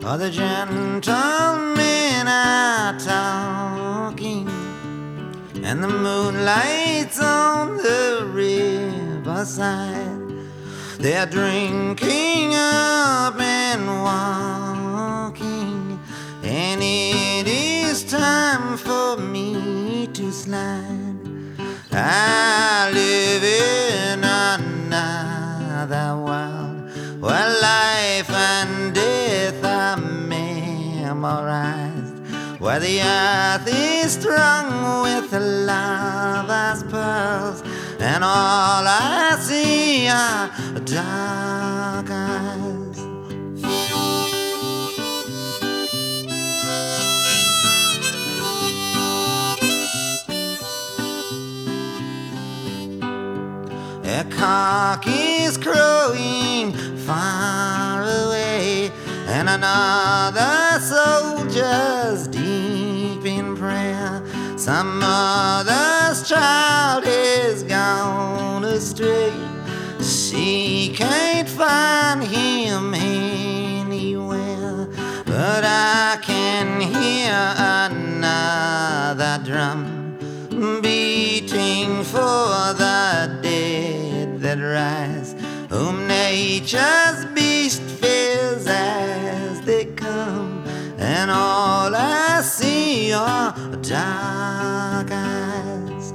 or the gentlemen are talking, and the moonlight's on the riverside. They're drinking up and walking, and it is time for me to slide. I live in another world where life and death are memorized, where the earth is strung with lover's pearls, and all I see are dark eyes. A cock is crowing far away, and another soldier's deep in prayer. Some mother's child is gone astray. She can't find him anywhere, but I can hear another drum beating for the dead that rise, whom nature's beast fears as they come, and all I see are dark eyes.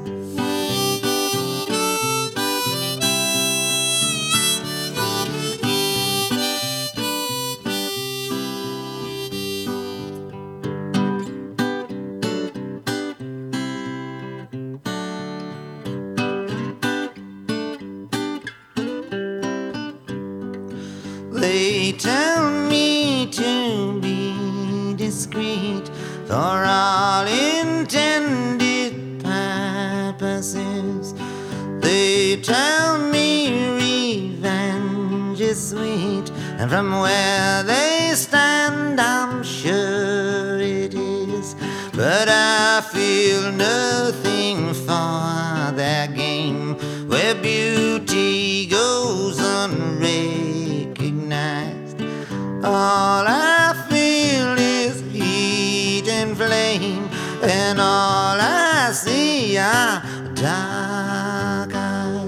They tell me to be discreet for all intended purposes. They tell me revenge is sweet, and from where they stand I'm sure it is. But I feel nothing for their game, where beauty goes unrecognized. All I feel is heat and flame, and all I see are dark eyes.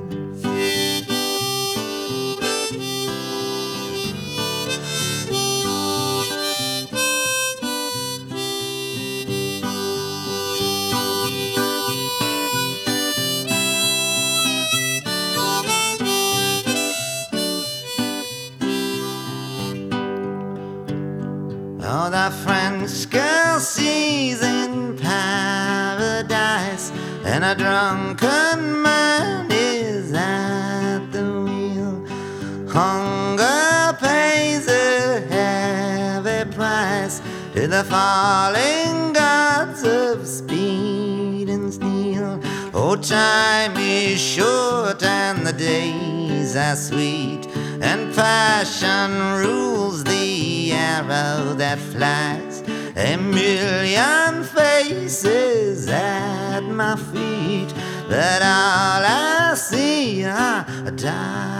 Oh, the French girl sees in paradise, and a drunken man is at the wheel. Hunger pays a heavy price to the falling gods of speed and steel. Oh, time is short and the days are sweet, and passion rules the arrow that flies. A million faces at my feet, but all I see are dark